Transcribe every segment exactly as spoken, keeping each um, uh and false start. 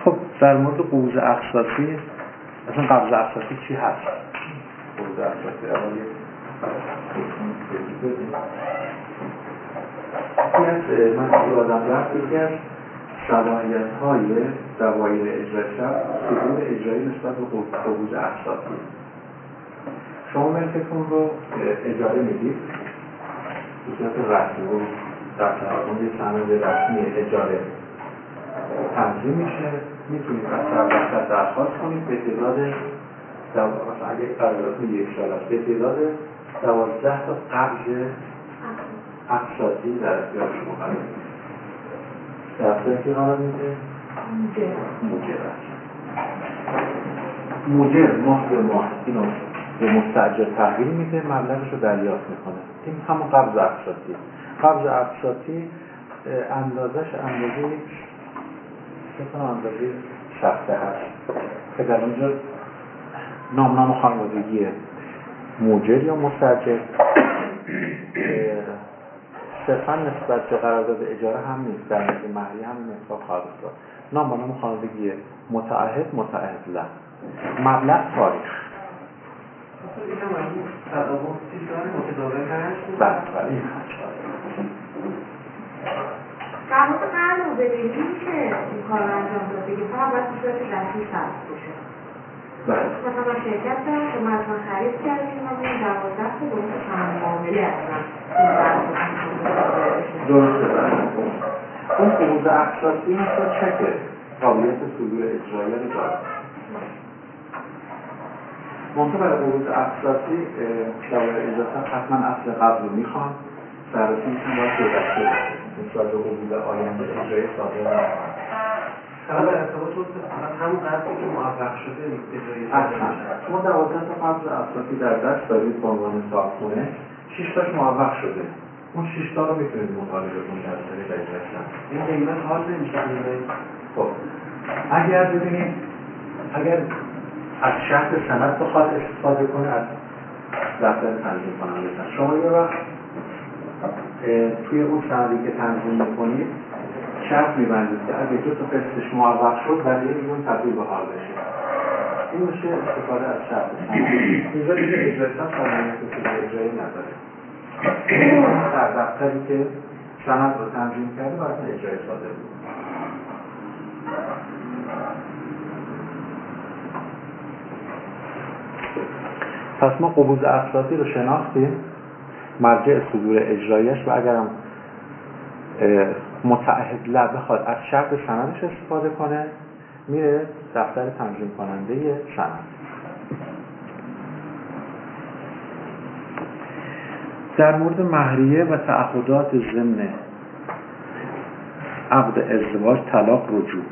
خب در مورد قبوض اقساطی، اصلا قبض اقساطی چی هست؟ قبوض اقساطی اول یک یکی از من یادم رفت یکی از صلاحیت‌های دوایر اجرای شب صدور اجرایی نسبت به قبوض اقساطی. شما ملکتون رو اجاره میدید به صورت رسمی و در طرفون یه سند رسمی اجاره تنظیم میشه، میتونید از سربستر درخواست کنید به تعداد مثلا اگه قراردادتون یک سال است به تعداد دوازده تا قبض اقساطی در اختیار شما قرار میده. در اختیار کی قرار میده؟ موجر است. موجر ماه به ماه اینو به مستاجر تحویل میده، مبلغش رو دریافت میکنه. این همون قبض اقساطی. قبض اقساطی اندازش اندازه مثلا اندازه شخصه هست که در اونجا نام نام خانوادگی موجر یا مستاجر صرفا نسبت به قرارداد اجاره هم نیست، در مورد مهریه هم مثال خواهد است. نام نام خانوادگی متعهد متعهد له، مبلغ تاریخ. این هم از این تداوم چیزهای متداول هست؟ بله این هست. در مورد قرض مبادله میشه این کار رو انجام داد دیگه، فقط باید به صورت رسمی ثبت بشه. مثلا من شرکت دارم که من اصلا خرید کردیم و من دوازده تا گروه سهام معامله اصلا این درست درسته بله. اون قبوض اقساطی مثل چکه قابلیت صدور اجرایی رو داره. منطقه برای قبوض اقساطی دوایر اجازه حتما اصل قبض رو میخوان، سررسی میشن باید گذشته باشه نسبت به قبوض آینده اجرایی صادر نمیخوان. حالا به ارتباط بود فقط همون قبضی که موفق شده اجرایی صادر میشه. شما دوازده تا قبض اقساطی در دست دارید به عنوان صاحبخونه، شش تاش موفق شده. اون شش تا رو میتونید مطالبه کنید از طریق اجرای صادر. این قیمت حال نمیشه میره. خب اگر ببینید اگر از شرط سند بخواد استفاده کنه از دفتر تنظیم کننده شما یه وقت توی اون سندی که تنظیم میکنید شرط میبندید که اگه دو تا قسطش موفق شد بقیه میگون تبدیل به حال بشه. این میشه استفاده از شرط سند. اینجا دیگه اجرایی سند صلاحیت صدور اجرایی نداره. در دفتری که سند رو تنظیم کرده باید اجرایی صادر بود. پس ما قبوض اقساطی رو شناختیم، مرجع صدور اجرایش و اگرم متعهد له بخواد از شرط سندش استفاده کنه میره دفتر تنظیم کننده سند. در مورد مهریه و تعهدات ضمن عقد ازدواج طلاق رجوع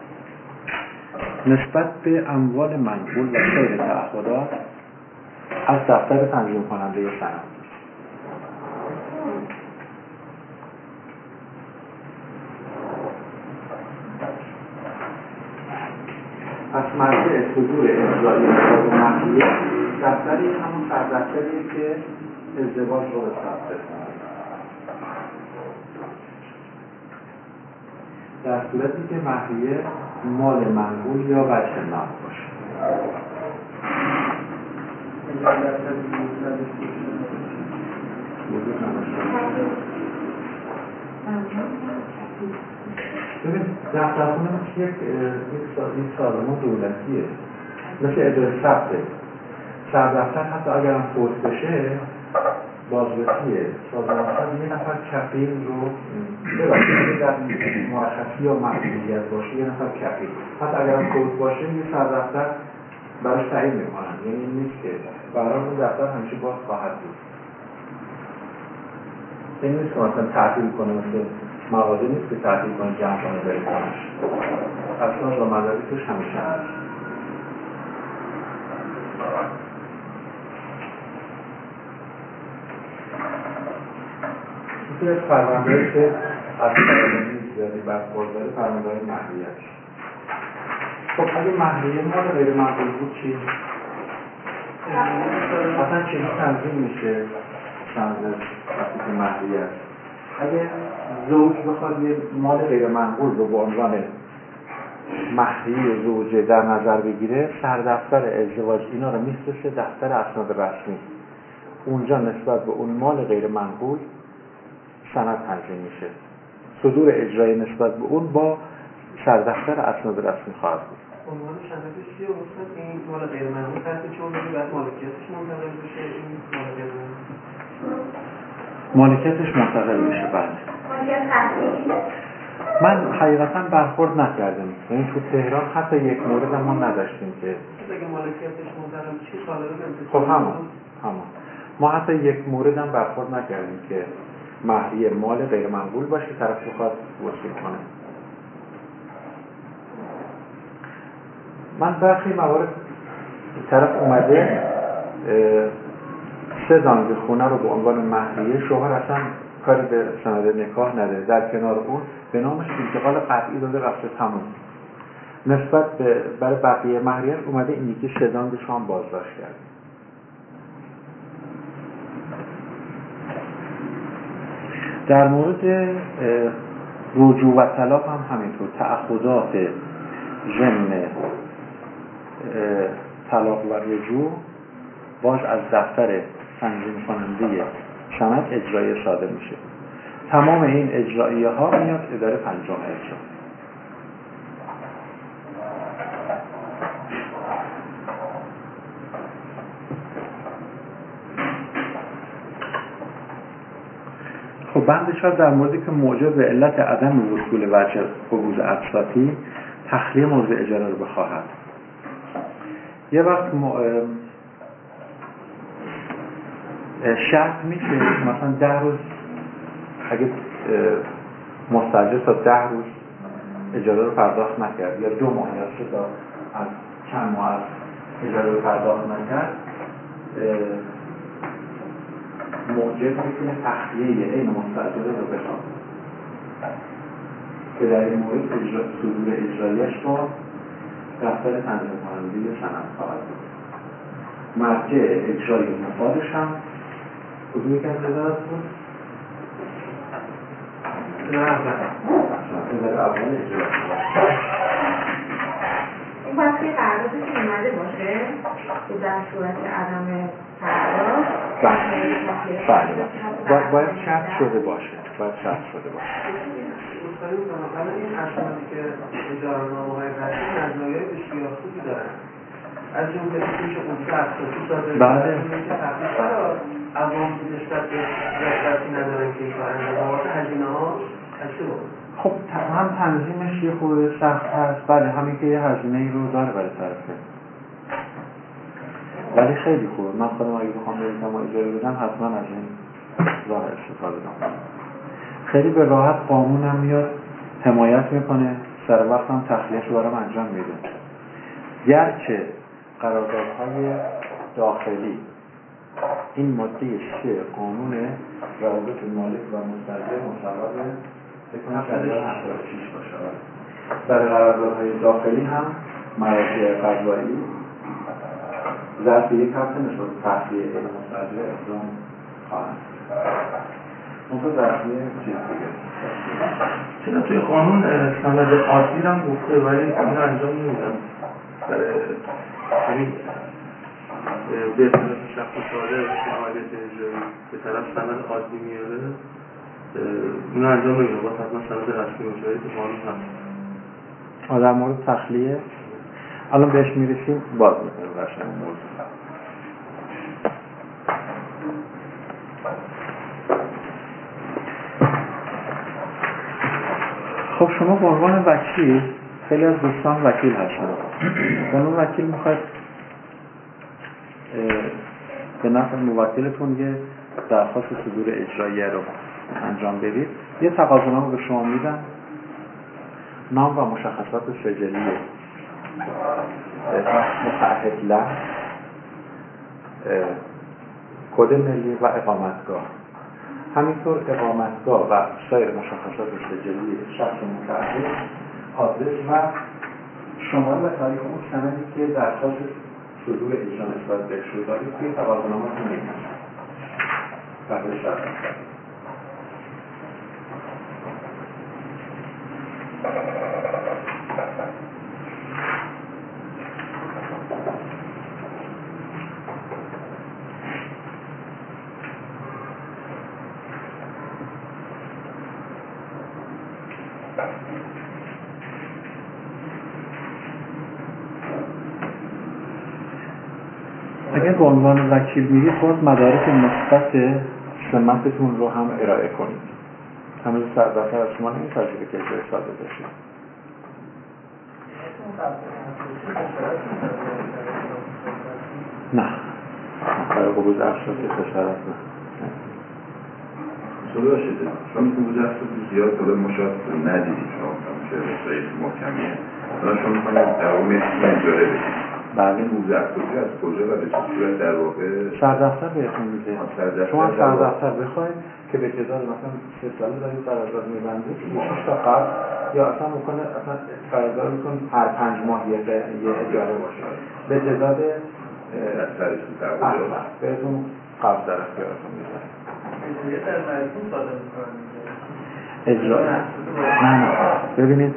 نسبت به اموال منقول و سایر تعهدات از دفتر تنظیم کننده سند. پس مرجع صدور اجرایی و مهریه دفتری همون سردفتریه که ازدواج رو به ثبت کنه. در صورتی که مهریه مال منقول یا وجه نام باشه. ببین دفترخونه مثل یک یک سازمان دولتیه، مثل اداره ثبته. سردفتر حتی اگرم فوت بشه بازرسیه، سازمان ثبت یه نفر کفیل رو بباشه در مرخصی یا معلولیت باشه یه نفر کفیل، حتی اگرم فوت باشه یه سردفتر براش تعیین میکنن. یعنی این نیست که برای اون دفتر همیشه باز خواهد بود. این نیست که مثلا تعطیل کنه، مثل مغازه نیست که تعطیل کنه جمع کنه بری کنش. اصلا و مداری توش همیشه هست. یکی از فرماندهایی که از فرماندهی زیادی برخورداره فرماندهی مهریه است. خب اگه مهریه مال غیر منقول بود چی؟ اصلا چیزی تنظیم میشه سند وقتی که مهریه است. اگه زوج بخواد یه مال غیر منقول رو به عنوان مهریه زوجه در نظر بگیره، سردفتر ازدواج اینا رو میفرسته دفتر اسناد رسمی. اونجا نسبت به اون مال غیر منقول سند تنظیم میشه. صدور اجرایی نسبت به اون با سردفتر اسناد رسمی خواهد بود. عنوان سندش چیه استاد؟ این مال غیر منقول هست چون بگی بعد مالکیتش منتقل بشه، این مالکیت مالکیتش منتقل بشه. بله. مالکیت قطعی؟ من حقیقتا برخورد نکردم. یعنی تو تهران حتی یک مورد ما نداشتیم که اگه مالکیتش منتقل بشه سالانه نمیشه. خب همون همون ما حتی یک مورد هم برخورد نکردیم که مهریه مال غیر منقول باشه طرف بخواد وصول کنه. من برخی موارد طرف اومده سه دانگ خونه رو به عنوان مهریه، شوهر اصلا کاری به سند نکاح نداره، در کنار اون به نامش انتقال قطعی داده رفته تموم. نسبت به برای بقیه مهریه اومده این یکی سه دانگش هم بازداشت کرده. در مورد رجوع و طلاق هم همینطور. تعهدات ضمن طلاق و رجوع باز از دفتر تنظیم کننده سند اجرایی صادر میشه. تمام این اجراییه ها میاد اداره پنجم اجرا. خب بند شد در موردی که موجب به علت عدم وصول وجه قبوض اقساطی تخلیه موضوع اجاره رو بخواهد. یه وقت م... شرط میشه مثلا ده روز اگه مستاجر تا ده روز اجاره رو پرداخت نکرد یا دو ماه یا سه تا از چند ماه از اجاره رو پرداخت نکرد، موجب میتونه تخلیه این مستاجره رو بخواد که در این مورد اجرا... صدور اجرایش با دفتر تنظیم کننده سند خواهد بود. مرجع اجرای مفادش هم کدومی که انتظارت بود؟ نه نه در اول اجرای این باید که قراردادش اومده باشه که در صورت عدم پرداخت باید باید شرط شده باشه. باید شرط شده باشه. حالا این اسنادی که اجاره‌نامه‌های رسمی مزایای بسیار خوبی دارن. از جمله میشه قبول اقساطی صادر بله. میشه تقریبا عوام نسبت به دسترسی ندارن که این کار انجام بابت هزینه‌ها هسته بود. خب هم تنظیمش یه خورده سخت هست. بله همین که یه هزینه‌ای رو داره برای طرفه. ولی خیلی خوبه. من خودم اگه بخوام بریم ما اجاره بدم حتما از این راه استفاده کنم. خیلی به راحت قانونم میاد حمایت میکنه، سر وقت هم تخلیه‌اش رو برام انجام میده. گرچه قراردادهای داخلی این ماده سه قانون روابط مالک و مستاجر مصوب بکنم شده هفتاد و شش باشه. برای قراردادهای داخلی هم مراجع قضایی ظرف یک هفته نسبت تخلیه این مستاجر اقدام خواهند. اون تو درسیه چیز دیگه چرا توی قانون سند عادی هم گفته ولی این انجام نمیدن برای همین به شخص صادر فعالیت اجرایی به طرف سند عادی میاره این انجام نمیدن با حتما سند رسمی اجرایی که قانون هست. در مورد تخلیه الان بهش میرسیم باز میکنیم برشن موضوع. خب شما به عنوان وکیل، خیلی از دوستان وکیل هستن، به عنوان وکیل میخواید به نفع موکلتون یه درخواست صدور اجرایی رو انجام بدید. یه تقاضانامه به شما میدن، نام و مشخصات سجلی متعهد له، کد ملی و اقامتگاه. همینطور اقامتگاه و سایر مشخصات سجلی شخص متعهد، آدرس و شماره و تاریخ اون سندی که درخواست صدور اجرا نسبت بهش رو دارید توی تقاضانامه‌تون می‌نویسید. بعد شرط اگر به عنوان وکیل میرید باز مدارک مثبت سمتتون رو هم ارائه کنید. همین سردفتر از شما نمی‌پذیره که اجرای ساده بشه. نه برای قبول ارشاد که خسارت نه صدا شده شما قبول ارشاد زیاد طور مشاهد ندیدید شما که رسایی محکمیه حالا شما می‌خواید در اون متن اجاره بدید. بله قبول ارشادی از کجا و به چه صورت در واقع سردفتر بهتون میده. شما سردفتر بخواید که به جدال مثلا سه ساله دارید قرارداد می‌بندید شش تا قبل یا اصلا میکنه اصلا قرارداد میکنه هر پنج ماه یه یه اجاره باشه به جدال سرشون تقریبا بهتون قبض در اختیارتون میذاره. اجرایه در مجموع صادر میکنن اجرا نه نه ببینید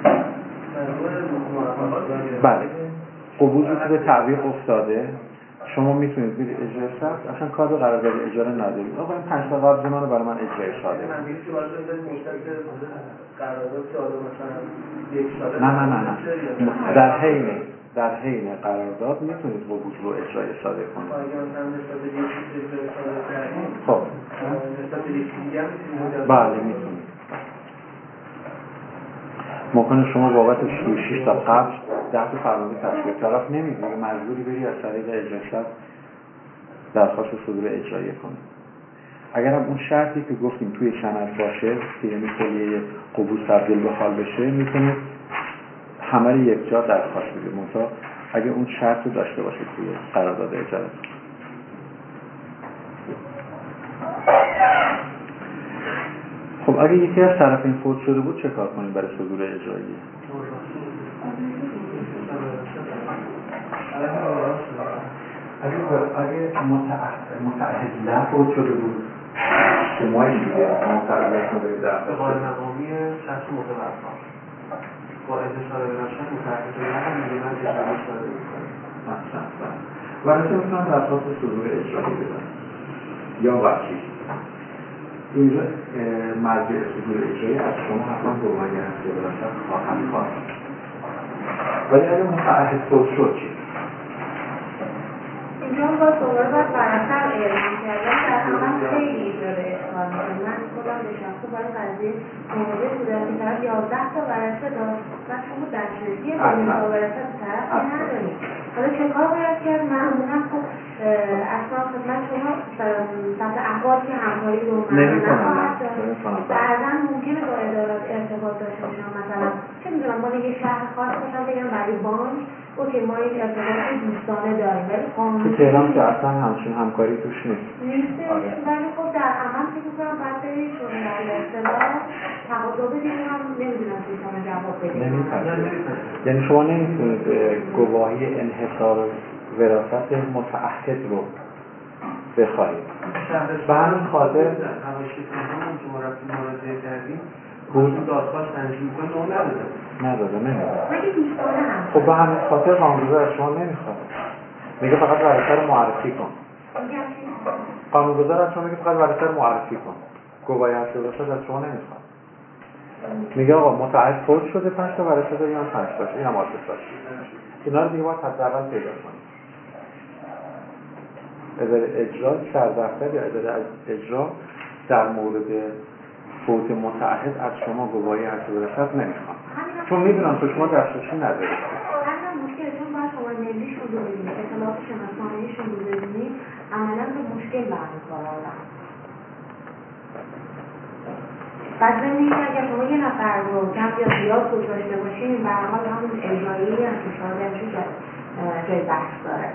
بله قبول رو به تعویق افتاده شما میتونید برید اجرای سخت اصلا کار قرارداد اجاره ندارید آقا این پنج تا قبض منو برای من اجرای ساده من میگم که واسه مشترک قرارداد که آدم مثلا یک ساله نه نه نه نه در حین در حین قرارداد میتونید قبول رو اجرای ساده کنید. اگه مثلا نسبت به یک اجرای ساده کردیم خب نسبت به یک دیگه هم میتونید بله میتونید ممکنه شما بابت شش تا قبض ده تا فرمانده تشکیل طرف نمیدید مجبوری بری از طریق اجرا درخواست صدور اجرایی کنید. اگر هم اون شرطی که گفتیم توی سند باشه که یعنی کلیه قبول تبدیل به حال بشه میتونید همه رو یک جا درخواست بدید منتها اگه اون شرط رو داشته باشید توی قرارداد اجاره. خب اگه یکی از طرفین فوت شده بود چه کار کنیم برای صدور اجرایی؟ اگه اگه متعهد نه فوت شده بود که مایی دیگه متعهد کنید در قانون مقامی شخص متوفا با انتشار براشن متعهد نه هم میگه من اجرایی ساده میکنم اصلا ورسه میتونم درخواست صدور اجرایی بدم یا وکیل اینجا مرجع صدور اجرایی از شما حتما به عنوان هستی براشن خواهم خواست ولی اگه متعهد فوت شد چی؟ اینجا با دوباره باید براتر اعلام کردن در عمل خیلی ایجاد اشکال میشه. من خودم به شخصه برای قضیه موضوع بودم که طرف یازده تا ورثه داشت و شما دسترسی بدون تا ورثه به طرف ندارید. حالا چه کار باید کرد؟ معمولا خب اصلا خدمت شما سطح احوال که همکاری رو نخواهد داشت بعضا ممکنه با ادارات ارتباط داشته باشم مثلا چه میدونم مال یه شهر خاص باشم بگم برای بانک اوکی ما این ارتباط دوستانه داریم ولی قانون تو تهران که اصلا همچین همکاری توش نیست نیستش ولی خب در عمل فکر می‌کنم باید برید شما در اصطلاح تقاضا بدید هم نمیدونم که شما جواب بدید یعنی شما نمیتونید گواهی انحصار وراثت متعهد رو بخواهید به همین خاطر حواشی تهران که ما رفتیم مراجعه کردیم بود دادخواست تنظیم کنه اون نداده نداده نمیداده مگه دوستانه هم خب به همین خاطر قانونگذار از شما نمیخواد میگه فقط ورثه رو معرفی کن قانونگذار از شما میگه فقط ورثه رو معرفی کن گواهی هستی وراثت از شما نمیخواد میگه آقا متعهد فوت شده پنج تا ورثه داری هم پنج تاش این هم آدرساش اینا رو دیگه باید حداقل پیدا کنید اداره اجرا سردفتر یا اداره اجرا در مورد فوت متعهد از شما گواهی هستی وراثت نمیخوان چون میدونم تو شما دسترسی ندارید همین مشکل چون باید شما ملیشون رو ببینید اطلاعات شناسنامه‌ایشون رو ببینید عملا به مشکل برمیخوره بعد ببینید اگر شما یه نفر رو کم یا زیاد گذاشته باشین به هر حال همون اجرایی هم که شاید جای بحث داره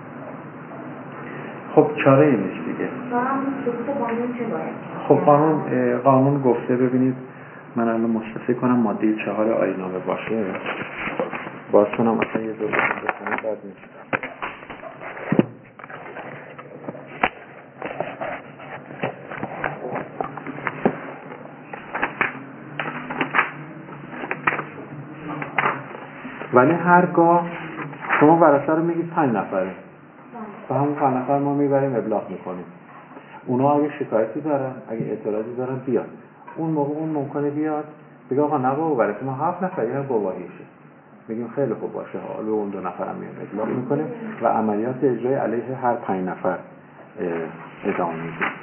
خب چاره ای نیست دیگه قانون چه باید؟ خب قانون قانون گفته ببینید من الان مستفی کنم ماده چهار آیین‌نامه باشه باز کنم اصلا یه دور بکنم بعد نیست ولی هرگاه شما ورثه رو میگید پنج نفره و همون پنج نفر ما میبریم ابلاغ میکنیم اونا اگه شکایتی دارن اگه اعتراضی دارن بیاد اون موقع اون ممکنه بیاد بگه آقا نه بابا ورثه ما هفت نفر یا گواهیشه میگیم خیلی خوب باشه، حالا اون دو نفرم میان اطلاق میکنیم و عملیات اجرایی علیه هر پنج نفر ادامه میدیم.